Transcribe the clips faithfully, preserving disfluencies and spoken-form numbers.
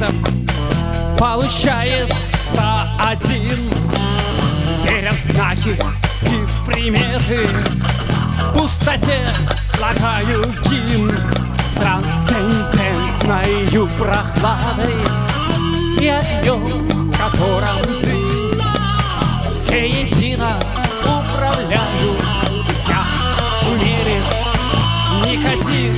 ответов получается один. Веря в знаки и в приметы, в пустоте слагаю гимн трансцендентною прохладой и огнем, в котором ты все едино управляю. Я умерец, никотин.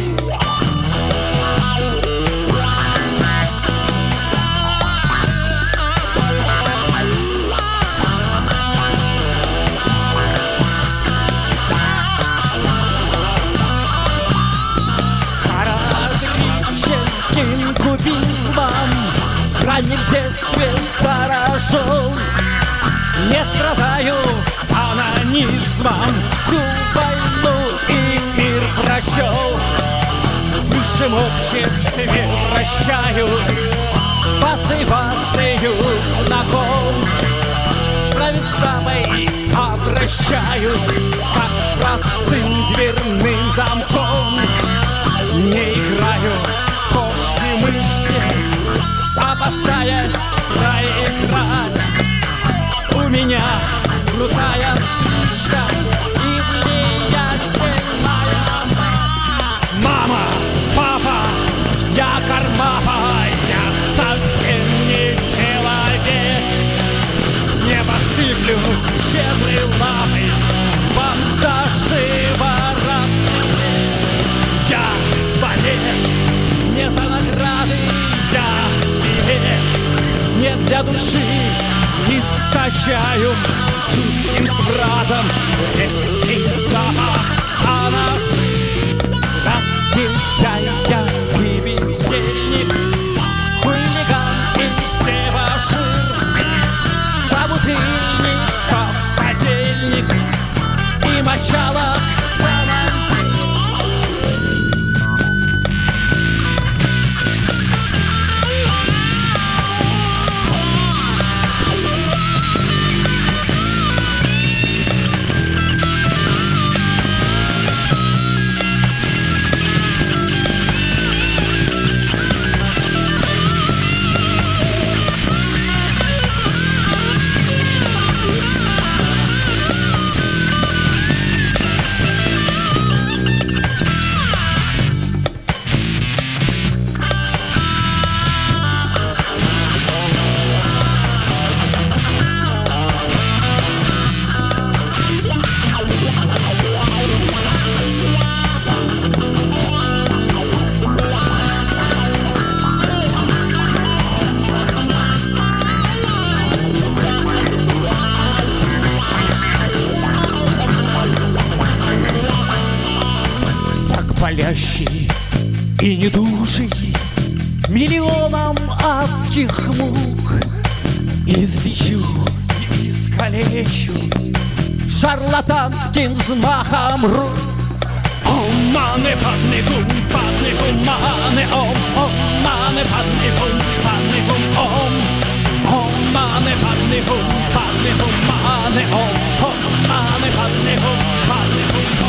Парадрическим кубизмом в раннем детстве заражен. Не страдаю анонизмом, всю войну и мир прощел. В высшем обществе вращаюсь, с пацифацией знаком. С правицамой обращаюсь, как с простым дверным замком. Не играю в кошки-мышки, опасаясь проиграть. У меня крутая стрижка и влиятельная мама, папа, я Кармапа, я совсем не человек. С неба сыплю щедрой лапой вам за шиворот. Я борец не за награды, я певец не для души. Истощаю жутким смрадом резкий запах, а наш разгильдяй я и бездельник, хулиган и дебошир, собутыльников подельник и мочалок. Болящий и недужий миллионом адских мук излечу и искалечу шарлатанским взмахом рук. Ом маны падны бум, падны бум, маны ом, ом маны падны бум, падны бум, ом, ом маны падны бум, падны бум, маны ом, ом маны падны бум, падны бум.